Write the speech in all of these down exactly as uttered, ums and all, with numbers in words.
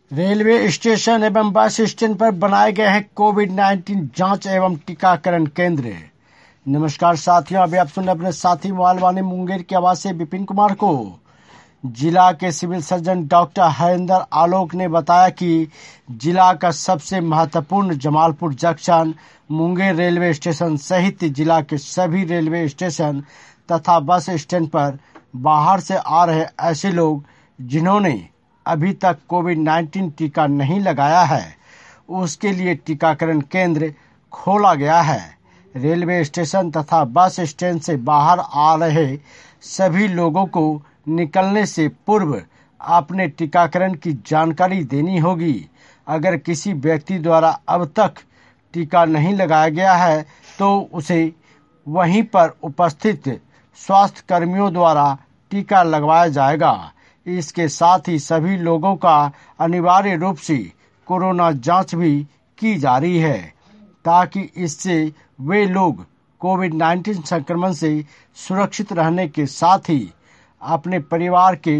Railway station एवं bus stand पर बनाए गए हैं कोविड नाइन्टीन जांच एवं टीकाकरण केंद्र। नमस्कार साथियों, अभी आप सुन अपने साथी मोबाइल वाणी मुंगेर की आवाज से विपिन कुमार को। जिला के civil surgeon doctor Harendra Alok ने बताया कि जिला का सबसे महत्वपूर्ण Jamalpur junction Munger railway station सहित जिला के सभी रेलवे स्टेशन तथा बस स्टैंड पर बाहर से आ रहे ऐसे लोग जिन्होंने अभी तक कोविड नाइन्टीन टीका नहीं लगाया है, उसके लिए टीकाकरण केंद्र खोला गया है। रेलवे स्टेशन तथा बस स्टैंड से बाहर आ रहे सभी लोगों को निकलने से पूर्व अपने टीकाकरण की जानकारी देनी होगी। अगर किसी व्यक्ति द्वारा अब तक टीका नहीं लगाया गया है तो उसे वहीं पर उपस्थित स्वास्थ्य कर्मियों द्वारा टीका लगवाया जाएगा। इसके साथ ही सभी लोगों का अनिवार्य रूप से कोरोना जांच भी की जा रही है, ताकि इससे वे लोग कोविड नाइन्टीन संक्रमण से सुरक्षित रहने के साथ ही अपने परिवार के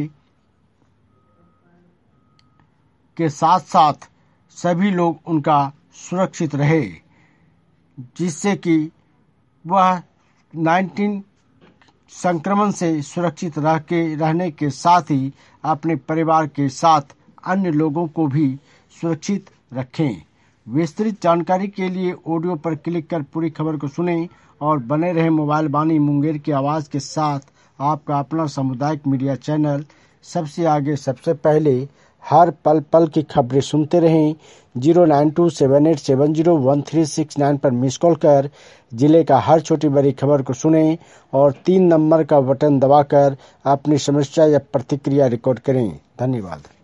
के साथ साथ सभी लोग उनका सुरक्षित रहे, जिससे कि वह नाइन्टीन संक्रमण से सुरक्षित रह के रहने के साथ ही अपने परिवार के साथ अन्य लोगों को भी सुरक्षित रखें। विस्तृत जानकारी के लिए ऑडियो पर क्लिक कर पूरी खबर को सुनें और बने रहे मोबाइल वाणी मुंगेर की आवाज के साथ। आपका अपना सामुदायिक मीडिया चैनल सबसे आगे सबसे पहले हर पल पल की खबरें सुनते रहें। Zero nine two seven eight seven zero one three six nine पर मिस कॉल कर जिले का हर छोटी बड़ी खबर को सुनें और तीन नंबर का बटन दबाकर अपनी समस्या या प्रतिक्रिया रिकॉर्ड करें। धन्यवाद।